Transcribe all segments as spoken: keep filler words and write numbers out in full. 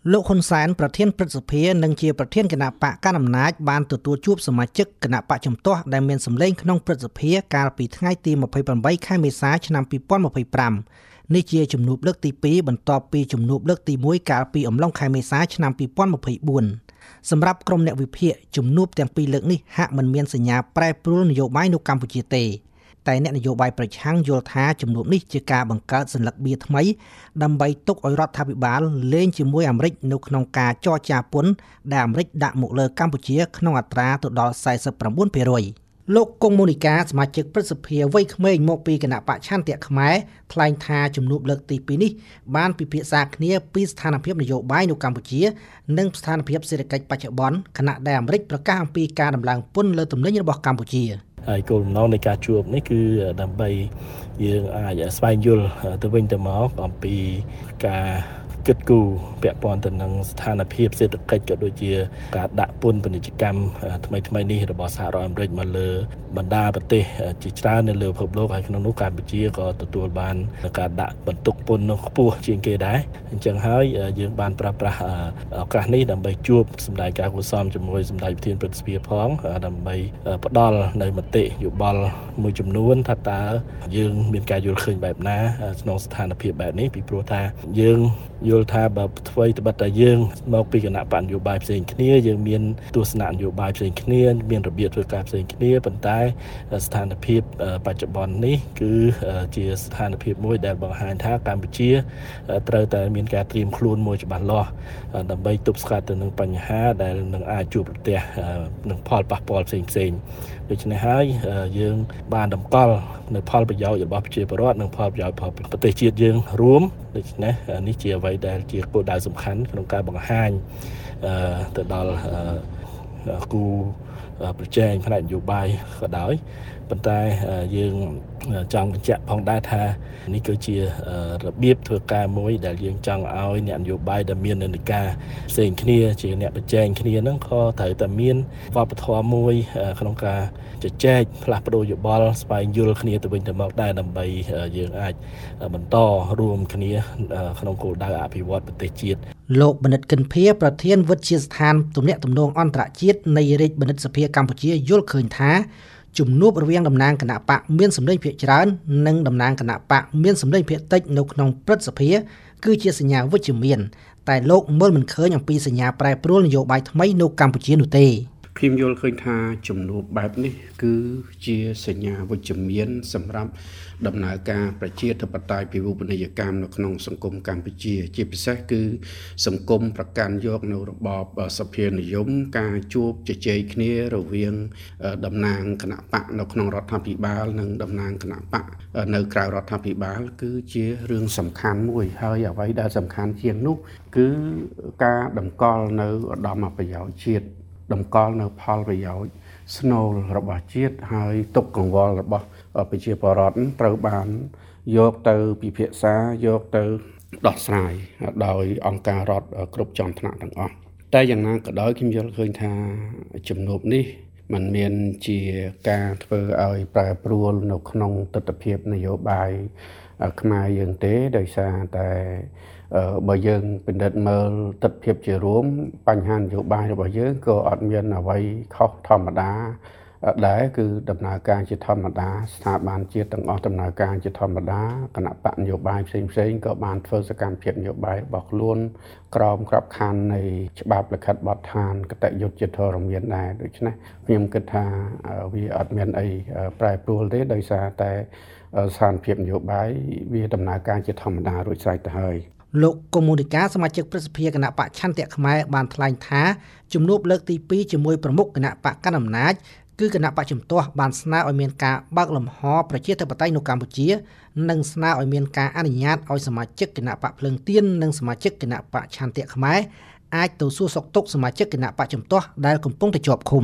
លោកហ៊ុនសែនប្រធានព្រឹទ្ធសភានិងជាប្រធានគណៈបកកណ្ដាលអំណាចបានទទួលជួបសមាជិកគណៈបកជំទាស់ដែលមានសម្លេងក្នុងព្រឹទ្ធសភាកាលពីថ្ងៃទីម្ភៃប្រាំបីខែមេសាឆ្នាំពីរពាន់ម្ភៃប្រាំនេះជាជំនួបលើកទីពីរបន្ទាប់ពីជំនួបលើកទីមួយកាលពីអំឡុងខែមេសាឆ្នាំពីរពាន់ម្ភៃបួនសម្រាប់ក្រុមអ្នកវិភាគជំនួបទាំងពីរលើកនេះហាក់មិនមានសញ្ញាប្រែប្រួលនយោបាយនៅកម្ពុជាទេតែអ្នកនយោបាយប្រឆាំងយល់ថាជំនួបនេះជាការបង្កើតសញ្ញលឹកបៀថ្មីដើម្បីទុកឲ្យរដ្ឋាភិបាលលេងជាមួយអាមេរិកនៅក្នុងការចរចាពន្ធដែលអាមេរិកដាក់មកលើកម្ពុជាក្នុងអត្រាទៅដល់សែសិបប្រាំបួនភាគរយលោកកុងមូនីកាសមាជិកព្រឹទ្ធសភាវ័យក្មេងមកពីគណៈបច្ឆន្ទៈខ្មែរថ្លែងថាជំនួបលើកទីពីរនេះបានពិភាក្សាគ្នាពីស្ថានភាពនយោបាយនៅកម្ពុជានិងស្ថានភាពសេដ្ឋកិច្ចបច្ចុប្បន្នខណៈដែលអាមេរិកប្រកាសអំពីការដំឡើងពន្ធលើទំនិញរបស់កម្ពុជាហើយគោលបំណងនៃការជួបនេះគឺដើម្បីយើងអាចស្វែងយល់ទៅវិញទៅមកអំពីការគិតគូរពាក់ព័ន្ធទៅនឹងស្ថានភាពសេដ្ឋកិច្ចក៏ដូចជាការដាក់ពន្ធពាណិជ្ជកម្មថ្មីថ្មីនេះរបស់សហរដ្ឋអាមេរិកមកលើបណ្ដាប្រទេសជាច្រើននៅលើពិភពលោកហើយក្នុងនោះកម្ពុជាក៏ទទួលបានការដាក់បន្ទុកពន្ធនោះខ្ពស់ជាងគេដែរអញ្ចឹងហើយយើងបានប្រើប្រាស់ឱកាសនេះដើម្បីជួបសម្ដេចការគូសំជាមួយសម្ដេចប្រធានព្រឹទ្ធសភាផងដើម្បីផ្ដល់នៅមតិយោបល់មួយចំនួនថាតើយើងមានការយល់ឃើញបែបណាក្នុងស្ថានភាពបែបនេះពីព្រោះថាយើងយល់ថាបើអ្វីត្បិតតែយើងមកពីគណៈបកនយោបាយផ្សេងគ្នាយើងមានទស្សនៈនយោបាយផ្សេងគ្នាមានរបៀបធ្វើការផ្សេងគ្នាប៉ុន្តែស្ថានភាពបច្ចុប្បន្ននេះគឺជាស្ថានភាពមួយដែលបង្ហាញថាកម្ពុជាត្រូវតែមានការត្រៀមខ្លួនមួយច្បាស់លាស់ដើម្បីទប់ស្កាត់ទៅនឹងបញ្ហាដែលនឹងអាចជួបប្រទះនឹងផលប៉ះពាល់ផ្សេងផ្សេងដូច្នេះហើយយើងបានតម្កល់នៅផលប្រយោជន៍របស់ប្រជាពលរដ្ឋនិងផលប្រយោជន៍របស់ប្រទេសជាតិយើងរួមដូច្នេះនេះជាអ្វីដែលជាគោលដៅសំខាន់ក្នុងការបង្ហាញទៅដល់គូប្រជែងផ្នែកនយោបាយក៏ដោយប៉ុន្តែយើងចង់បញ្ជាក់ផងដែរថានេះគឺជារបៀបធ្វើការមួយដែលយើងចង់ឲ្យអ្នកនយោបាយដែលមាននិន្នាការផ្សេងគ្នាជាអ្នកប្រជែងគ្នាហ្នឹងក៏ត្រូវតែមានវប្បធម៌មួយក្នុងការជជែកផ្លាស់ប្ដូរយោបល់ស្វែងយល់គ្នាទៅវិញទៅមកដែរដើម្បីយើងអាចបន្តរួមគ្នាក្នុងគោលដៅអភិវឌ្ឍប្រទេសជាតិលោកបណ្ឌិតគិនភាប្រធានវិទ្យាស្ថានទំនាក់ទំនងអន្តរជាតិនៃរាជបណ្ឌិតសភាកម្ពុជាយល់ឃើញថាជំនួបរវាងតំណាងគណៈបកមានសម្លេងភាគច្រើននិងតំណាងគណៈបកមានសម្លេងភាគតិចនៅក្នុងព្រឹទ្ធសភាគឺជាសញ្ញាវិជ្ជមានតែលោកមើលមិនឃើញអំពីសញ្ញាប្រែប្រួលនយោបាយថ្មីនៅកម្ពុជានោះទេខ្ញុំយល់ឃើញថាជំនួបបែបនេះគឺជាសញ្ញាវិជ្ជមានសម្រាប់ដំណើរការប្រជាធិបតេយ្យពិភពនីយកម្មនៅក្នុងសង្គមកម្ពុជាជាពិសេសគឺសង្គមប្រកាន់យកនៅរបបសភានិយមការជួបជជែកគ្នារវាងតំណាងគណៈបកនៅក្នុងរដ្ឋាភិបាលនិងតំណាងគណៈបកនៅក្រៅរដ្ឋាភិបាលគឺជារឿងសំខាន់មួយហើយអ្វីដែលសំខាន់ជាងនោះគឺការតម្កល់នៅឧត្តមប្រយោជន៍ជាតិតម្កល់នៅផលប្រយោជន៍ស្នូលរបស់ជាតិហើយទុកកង្វល់របស់ប្រជាពលរដ្ឋត្រូវបានយកទៅពិភាក្សាយកទៅដោះស្រាយដោយអង្គការរដ្ឋគ្រប់ជាន់ថ្នាក់ទាំងអស់តែយ៉ាងណាក៏ដោយខ្ញុំយល់ឃើញថាជំនួបនេះมันមានជាការធ្វើឲ្យប្រែប្រួលនៅក្នុងទស្សនវិជ្ជានយោបាយខ្មែរយើងទេដោយសារតែបើយើងពិនិត្យមើលទស្សនវិជ្ជាជារួមបញ្ហានយោបាយរបស់យើងក៏អត់មានអ្វីខុសធម្មតាដែរគឺដំណើរការជាធម្មតាស្ថាប័នជាតិទាំងអស់ដំណើរការជាធម្មតាគណៈបកនយោបាយផ្សេងផ្សេងក៏បានធ្វើសកម្មភាពនយោបាយរបស់ខ្លួនក្រោមក្របខ័ណ្ឌនៃច្បាប់លិខិតបទដ្ឋានគតិយុត្តិធម៌មានដែរដូច្នេះខ្ញុំគិតថាវាអត់មានអីប្រែប្រួលទេដោយសារតែស្ថានភាពនយោបាយវាដំណើរការជាធម្មតារួចស្រេចទៅហើយលោកកុំមុនីកាសមាជិកព្រឹទ្ធសភាគណៈបច្ឆន្ទៈខ្មែរបានថ្លែងថាជំនួបលើកទីពីរជាមួយប្រមុខគណៈបកកណ្ដាលអំណាចគឺគណៈបច្ជំទាស់បានស្នើឲ្យមានការបើកលំហប្រជាធិបតេយ្យនៅកម្ពុជានិងស្នើឲ្យមានការអនុញ្ញាតឲ្យសមាជិកគណៈបកភ្លើងទៀននិងសមាជិកគណៈបច្ឆន្ទៈខ្មែរអាចទៅសួរសុខទុក្ខសមាជិកគណៈបច្ជំទាស់ដែលកំពុងតែជាប់ឃុំ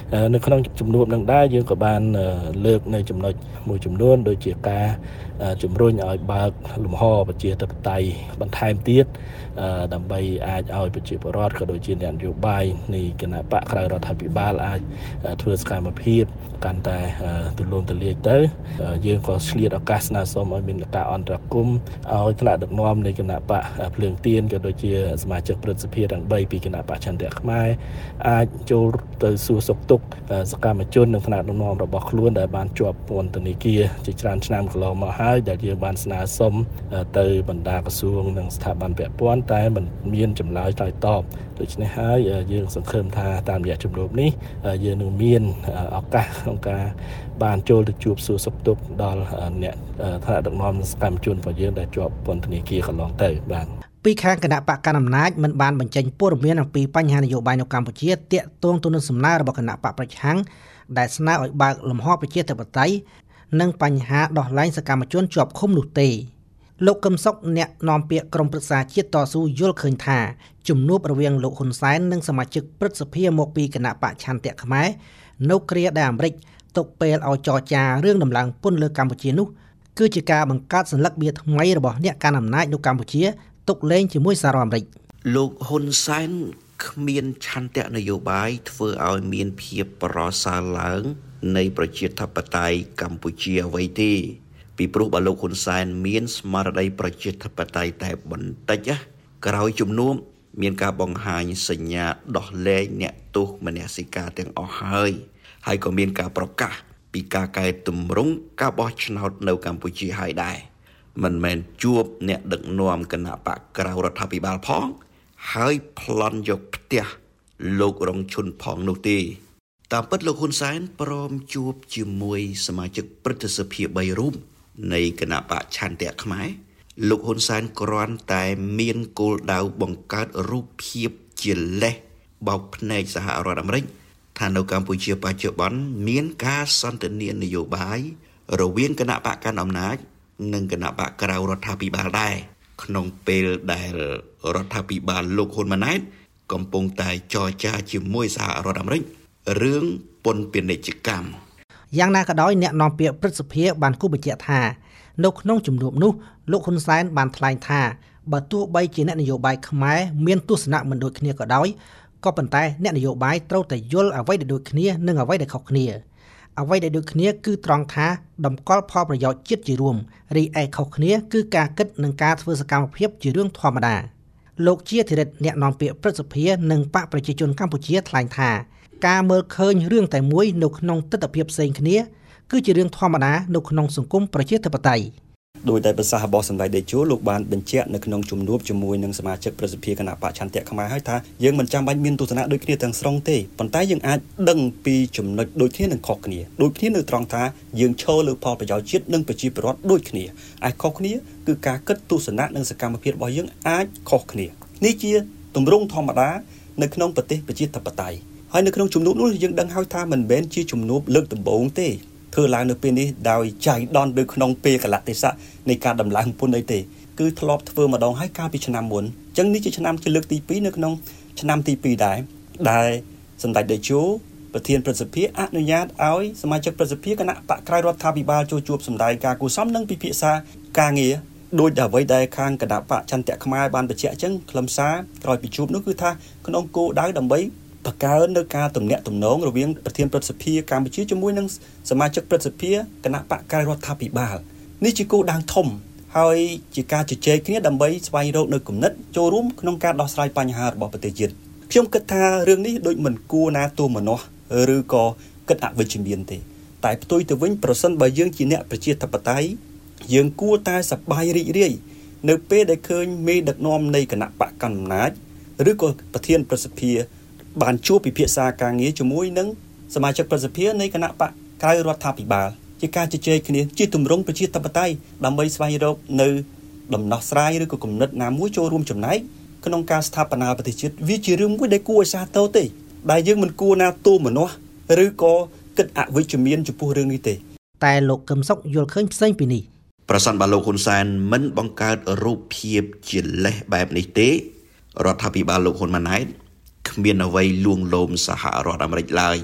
នៅក្នុងជំនួបនឹងដែរយើងក៏បានលើកនៅចំណុចមួយចំនួនដូចជាការជំរុញឲ្យបើកលំហប្រជាធិបតេយ្យបន្ថែមទៀតដើម្បីអាចឲ្យប្រជាពលរដ្ឋក៏ដូចជាអ្នកនយោបាយនៃគណៈបកក្រៅរដ្ឋាភិបាលអាចធ្វើសកម្មភាពកាន់តែទូលំទូលាយទៅយើងក៏ឆ្លៀតឱកាសស្នើសុំឲ្យមានការអន្តរាគមន៍ឲ្យថ្នាក់ដឹកនាំនៃគណៈបកភ្លើងទៀនក៏ដូចជាសមាជិកព្រឹទ្ធសភាទាំងបីពីគណៈបកឆន្ទៈខ្មែរអាចចូលទៅសួរសុខទុក្ខសកម្មជននិងថ្នាក់ដឹកនាំរបស់ខ្លួនដែលបានជាប់ពន្ធនាគារជាច្រើនឆ្នាំកន្លងមកហើយដែលយើងបានស្នើសុំទៅបណ្ដាក្រសួងនិងស្ថាប័នពាក់ព័ន្ធតែមិនមានចម្លើយឆ្លើយតបដូច្នេះហើយយើងសង្ឃឹមថាតាមរយៈជំនួបនេះយើងនឹងមានឱកាសក្នុងការបានចូលទៅជួបសួរសុខទុក្ខដល់អ្នកថ្នាក់ដឹកនាំសកម្មជនរបស់យើងដែលជាប់ពន្ធនាគារកន្លងទៅបាទពីខាងគណៈបកកណ្ដាលអំណាចមិនបានបញ្ចេញព័ត៌មានអំពីបញ្ហានយោបាយនៅកម្ពុជាទាក់ទងទៅនឹងសំណើរបស់គណៈបកប្រឆាំងដែលស្នើឲ្យបើកលំហប្រជាធិបតេយ្យនិងបញ្ហាដោះលែងសកម្មជនជាប់ឃុំនោះទេលោកកឹមសុខអ្នកនាំពាក្យក្រុមប្រឹក្សាជាតិតស៊ូយល់ឃើញថាជំនួបរវាងលោកហ៊ុនសែននិងសមាជិកព្រឹទ្ធសភាមកពីគណៈបកឆន្ទៈខ្មែរនៅគ្រាដែលអាមេរិកទុកពេលឲ្យចរចារឿងដំឡើងពន្ធលើកម្ពុជានោះគឺជាការបង្កើតសន្លឹកបៀថ្មីរបស់អ្នកកាន់អំណាចនៅកម្ពុជាទុកលេងជាមួយសហរដ្ឋអាមេរិកលោកហ៊ុនសែនគ្មានឆន្ទៈនយោបាយធ្វើឲ្យមានភាពប្រសើរឡើងនៃប្រជាធិបតេយ្យកម្ពុជាអ្វីទេពីព្រោះបើលោកហ៊ុនសែនមានស្មារតីប្រជាធិបតេយ្យតែបន្តិចក្រោយជំនុំមានការបង្ហាញសញ្ញាដោះលែងអ្នកទោសមនសិការទាំងអស់ហើយហើយក៏មានការប្រកាសពីការកែតម្រង់ការបោះឆ្នោតនៅកម្ពុជាហើយដែរមិនមែនជួបអ្នកដឹកនាំគណៈបកក្រៅរដ្ឋាភិបាលផងហើយប្លន់យកផ្ទះលោករងឈុនផងនោះទេតាមពិតលោកហ៊ុនសែនព្រមជួបជាមួយសមាជិកព្រឹទ្ធសភាបីរូបនៃគណៈបកឆន្ទៈខ្មែរលោកហ៊ុនសែនគ្រាន់តែមានគោលដៅបង្កើតរូបភាពជាលេសបោកភ្នែកសហរដ្ឋអាមេរិកថានៅកម្ពុជាបច្ចុប្បន្នមានការសន្ទនានយោបាយរវាងគណៈបកកណ្ដាលអំណាចនិងគណៈបកក្រៅរដ្ឋាភិបាលដែរក្នុងពេលដែលរដ្ឋាភិបាលលោកហ៊ុនម៉ាណែតកំពុងតែចរចាជាមួយសហរដ្ឋអាមេរិករឿងពន្ធពាណិជ្ជកម្មយ៉ាងណាក៏ដោយអ្នកនាំពាក្យព្រឹទ្ធសភាបានគូបញ្ជាក់ថានៅក្នុងជំនួបនោះលោកហ៊ុនសែនបានថ្លែងថាបើទោះបីជាអ្នកនយោបាយខ្មែរមានទស្សនៈមិនដូចគ្នាក៏ដោយក៏ប៉ុន្តែអ្នកនយោបាយត្រូវតែយល់អ្វីដែលដូចគ្នានិងអ្វីដែលខុសគ្នាអ្វីដែលដូចគ្នាគឺត្រង់ថាតម្កល់ផលប្រយោជន៍ជាតិជារួមរីឯខុសគ្នាគឺការគិតនិងការធ្វើសកម្មភាពជារឿងធម្មតាលោកជាធិរិទ្ធអ្នកនាំពាក្យព្រឹទ្ធសភានិងបកប្រជាជនកម្ពុជាថ្លែងថាការមើលឃើញរឿងតែមួយនៅក្នុងទិដ្ឋភាពផ្សេងគ្នាគឺជារឿងធម្មតានៅក្នុងសង្គមប្រជាធិបតេយ្យដោយតែប្រសាសន៍របស់សម្ដេចតេជោលោកបានបញ្ជាក់នៅក្នុងជំនួបជាមួយនឹងសមាជិកព្រឹទ្ធសភាគណៈបកឆន្ទៈខ្មែរហើយថាយើងមិនចាំបាច់មានទស្សនៈដូចគ្នាទាំងស្រុងទេប៉ុន្តែយើងអាចដឹងពីចំណុចដូចគ្នានិងខុសគ្នាដូចគ្នានៅត្រង់ថាយើងឈរលើផលប្រយោជន៍ជាតិនិងប្រជាពលរដ្ឋដូចគ្នាឯខុសគ្នាគឺការគិតទស្សនៈនិងសកម្មភាពរបស់យើងអាចខុសគ្នានេះជាទម្រង់ធម្មតានៅក្នុងប្រទេសប្រជាធិបតេយ្យហើយនៅក្នុងជំនួបនោះយើងដឹងហើយថាមិនមែនជាជំនួបលើកដំបូងទេធ្វើឡើងនៅពេលនេះដោយចៃដន្យនៅក្នុងពេលកលៈទេសៈនៃការដំឡើងពន្ធអីទេគឺធ្លាប់ធ្វើម្ដងហើយកាលពីឆ្នាំមុនអញ្ចឹងនេះជាឆ្នាំជាលើកទីពីរនៅក្នុងឆ្នាំទីពីរដែរដែលសម្ដេចតេជោប្រធានព្រឹទ្ធសភាអនុញ្ញាតឲ្យសមាជិកព្រឹទ្ធសភាគណៈបកក្រៅរដ្ឋាភិបាលចូលជួបសម្ដែងការគូសំនិងពិភាក្សាការងារដោយអ្វីដែលខាងគណៈបកចន្ទៈខ្មែរបានបញ្ជាក់អញ្ចឹងខ្លឹមសារក្រោយពីជួបនោះគឺថាក្នុងគោលដៅដើម្បីបង្កើននៅការទំនាក់ទំនងរវាងប្រធានព្រឹទ្ធសភាកម្ពុជាជាមួយនឹងសមាជិកព្រឹទ្ធសភាគណៈបកក្រៅរដ្ឋាភិបាលនេះជាគោលដៅធំហើយជាការជជែកគ្នាដើម្បីស្វែងរកនៅគំនិតចូលរួមក្នុងការដោះស្រាយបញ្ហារបស់ប្រទេសជាតិខ្ញុំគិតថារឿងនេះដូចមិនគួរណាទោសមនស្សឬក៏គិតអវិជ្ជមានទេតែផ្ទុយទៅវិញប្រសិនបើយើងជាអ្នកប្រជាធិបតេយ្យយើងគួរតែសប្បាយរីករាយនៅពេលដែលឃើញមេដឹកនាំនៃគណៈបកកណ្ដាលអំណាចឬក៏ប្រធានព្រឹទ្ធសភាបានជួបពិភាក្សាការងារជាមួយនឹងសមាជិកព្រឹទ្ធសភានៃគណៈបកក្រៅរដ្ឋាភិបាលជាការជជែកគ្នាជាទម្រង់ប្រជាធិបតេយ្យដើម្បីស្វែងរកនៅដំណោះស្រាយឬក៏គំនិតណាមួយចូលរួមចំណែកក្នុងការស្ថាបនាប្រទេសជាតិវាជារឿងមួយដែលគួរឲ្យសាទរទេដែលយើងមិនគួរណាទោសមនស្សឬក៏គិតអវិជ្ជមានចំពោះរឿងនេះទេតែលោកកឹមសុខយល់ឃើញផ្សេងពីនេះប្រសិនបើលោកហ៊ុនសែនមិនបង្កើតរូបភាពជាលេសបែបនេះទេរដ្ឋាភិបាលលោកហ៊ុនម៉ាណែតគ្មានអ្វីលួងលោមសហរដ្ឋអាមេរិកឡើយ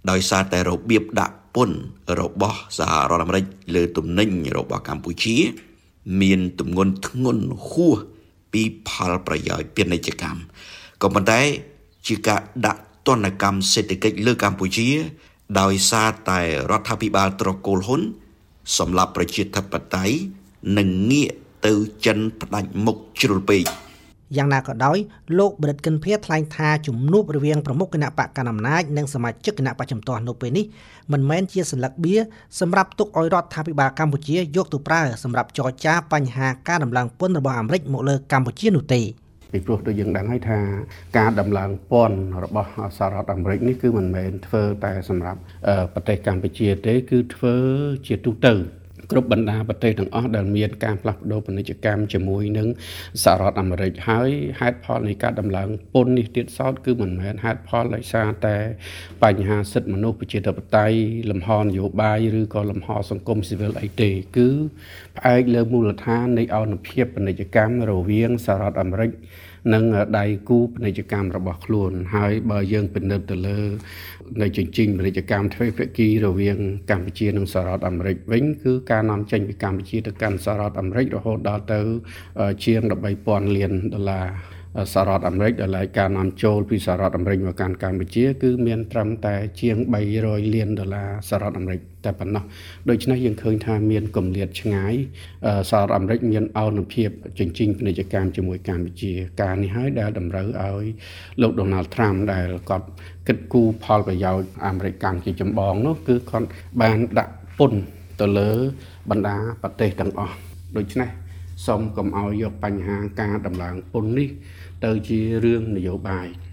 ដោយសារតែរបៀបដាក់ពន្ធរបស់សហរដ្ឋអាមេរិកលើទំនិញរបស់កម្ពុជាមានទម្ងន់ធ្ងន់ហួសពីផលប្រយោជន៍ពាណិជ្ជកម្មក៏ប៉ុន្តែជាការដាក់ទណ្ឌកម្មសេដ្ឋកិច្ចលើកម្ពុជាដោយសារតែរដ្ឋាភិបាលត្រកូលហ៊ុនសម្រាប់ប្រជាធិបតេយ្យនិងងាកទៅចិនផ្ដាច់មុខជ្រុលពេកយ៉ាងណាក៏ដោយលោកបរិទ្ធ គិនភាថ្លែងថាជំនួបរវាងប្រមុខគណៈបកកណ្ដាលអំណាចនិងសមាជិកគណៈបកជំទាស់នៅពេលនេះមិនមែនជាសន្លឹកបៀសម្រាប់ទុកឲ្យរដ្ឋាភិបាលកម្ពុជាយកទៅប្រើសម្រាប់ចរចាបញ្ហាការដំឡើងពន្ធរបស់អាមេរិកមកលើកម្ពុជានោះទេពីព្រោះដូចយើងដឹងហើយថាការដំឡើងពន្ធរបស់សហរដ្ឋអាមេរិកនេះគឺមិនមែនធ្វើតែសម្រាប់ប្រទេសកម្ពុជាទេគឺធ្វើជាទូទៅគ្រប់បណ្ដាប្រទេសទាំងអស់ដែលមានការផ្លាស់ប្ដូរពាណិជ្ជកម្មជាមួយនឹងសហរដ្ឋអាមេរិកហើយហេតុផលនៃការដំឡើងពន្ធនេះទៀតសោតគឺមិនមែនហេតុផលដោយសារតែបញ្ហាសិទ្ធិមនុស្សប្រជាធិបតេយ្យលំហនយោបាយឬក៏លំហសង្គមស៊ីវិលអីទេគឺផ្អែកលើមូលដ្ឋាននៃអនុភាពពាណិជ្ជកម្មរវាងសហរដ្ឋអាមេរិកនិងដៃគូពាណិជ្ជកម្មរបស់ខ្លួនហើយបើយើងពិនិត្យទៅលើនៃជញ្ជីងពាណិជ្ជកម្មទ្វេភាគីរវាងកម្ពុជានិងសហរដ្ឋអាមេរិកវិញគឺការនាំចេញពីកម្ពុជាទៅកាន់សហរដ្ឋអាមេរិករហូតដល់ទៅជាងone thousandលានដុល្លារសហរដ្ឋអាមេរិកដែលការនាំចូលពីសហរដ្ឋអាមេរិកមកកាន់កម្ពុជាគឺមានត្រឹមតែជាងthree hundredលានដុល្លារសហរដ្ឋអាមេរិកតែប៉ុណ្ណោះដូច្នេះយើងឃើញថាមានគម្លាតឆ្ងាយសហរដ្ឋអាមេរិកមានអនុភាពជញ្ជីងពាណិជ្ជកម្មជាមួយកម្ពុជាការនេះហើយដែលតម្រូវឲ្យលោក Donald Trump ដែលគាត់គិតគូរផលប្រយោជន៍អាមេរិកកាន់ជាចម្បងនោះគឺគាត់បានដាក់ពន្ធទៅលើបណ្ដាប្រទេសទាំងអស់ដូច្នេះសូមកុំឲ្យយកបញ្ហាការដំឡើងពន្ធនេះទៅជារឿងនយោបាយ